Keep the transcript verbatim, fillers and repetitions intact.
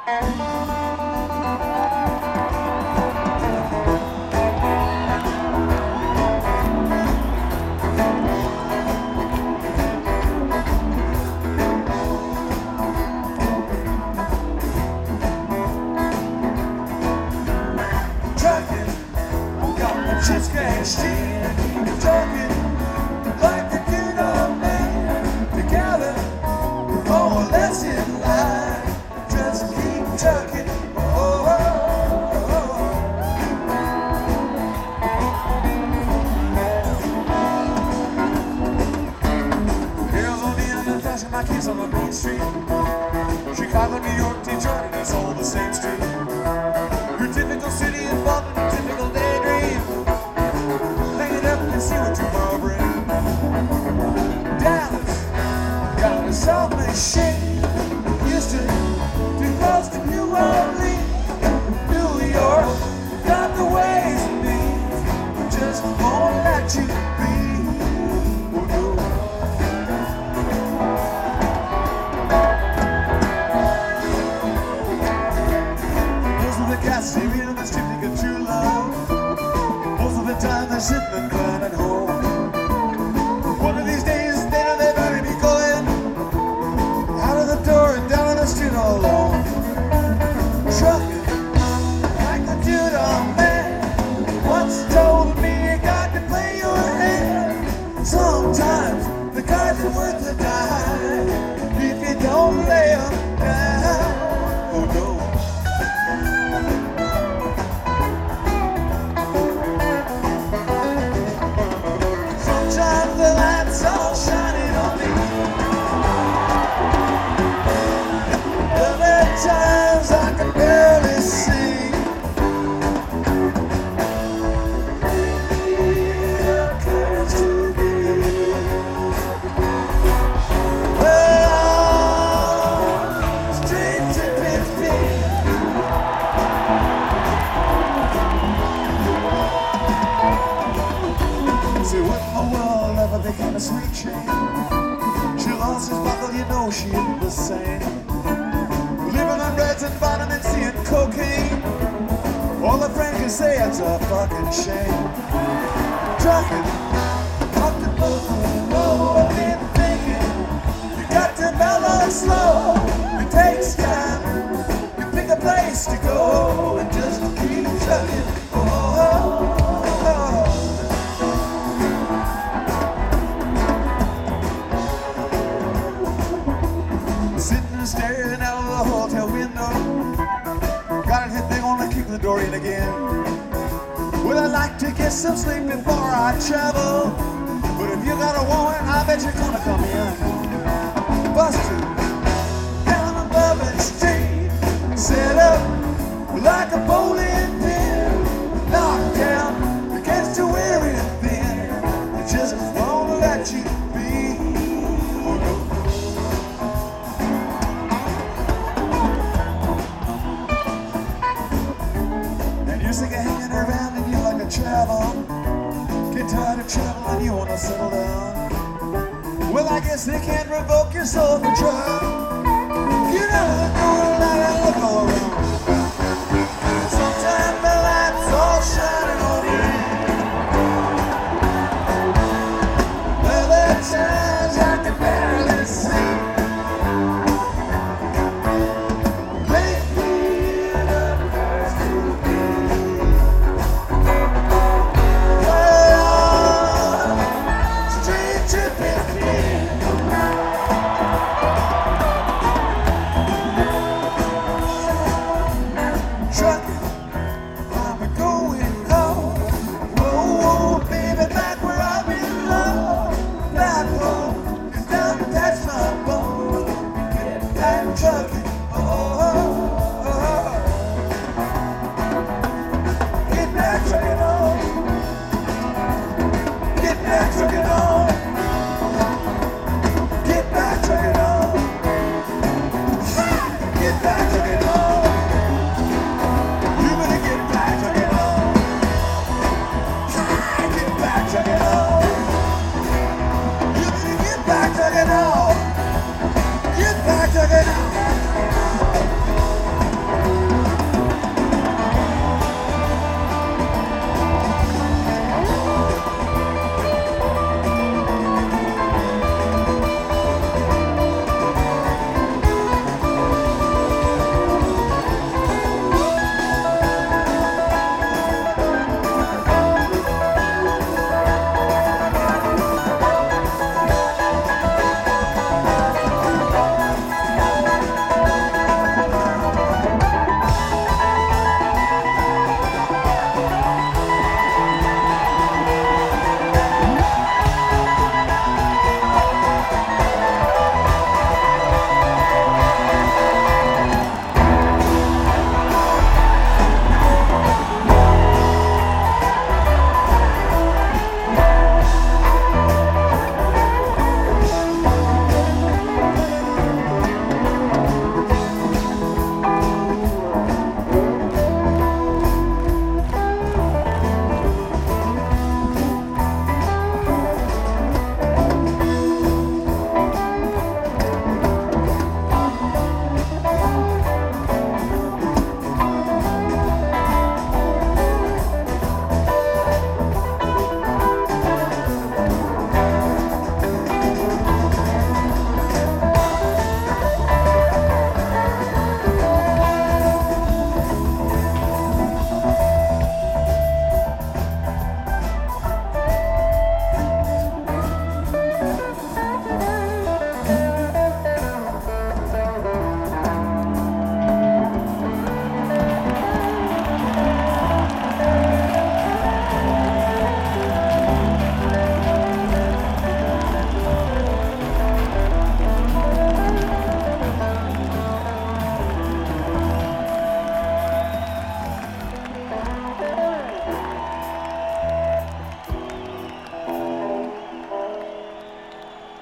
Just cashed in, talking like the good old man. Together, more or less in line. Just keep talking. Oh, oh, oh. Girls on the end and flashing my kiss on the main street. Chicago, New York, Detroit, and it's all the same street. Your typical city involved in a typical daydream. And see what tomorrow brings. Dallas got a soft machine. Houston too close to New Orleans. New York got the ways and means. Just won't let you be. Oh, no. Most of the cats say we in the street to get true love. Most of the time they're sitting and crying at home. One of these days they know they better be going out of the door and down on the street all alone. Trucking like the dude on man once told me you got to play your hand. Sometimes the guys are worth a dime if you don't lay them down. Oh no. The lights all shining on me. Other times I can barely see. The courage to be. Well, straight to fifteen. See what the world ever became a sweet chain. She lost his buckle, you know she isn't the same. Living on reds and vitamin C and cocaine. All the friends can say it's a fucking shame. Trucking, up the boat, oh, I've been thinking. You got to mellow slow. It takes time. You pick a place to go and just keep trucking. Oh, oh, oh. Staring out of the hotel window. Got it hit big on to keep the door in again. Well, I'd like to get some sleep before I travel. But if you got a woman, I bet you're gonna come in. Busted down above the street. Set up like a bowling pin. Knocked down against a weary thin. I just won't let you be. Oh, no. Sick of hanging around and you like to travel. Get tired of traveling, you wanna settle down. Well, I guess they can't revoke your soul for trial. You know the door, let it look all around.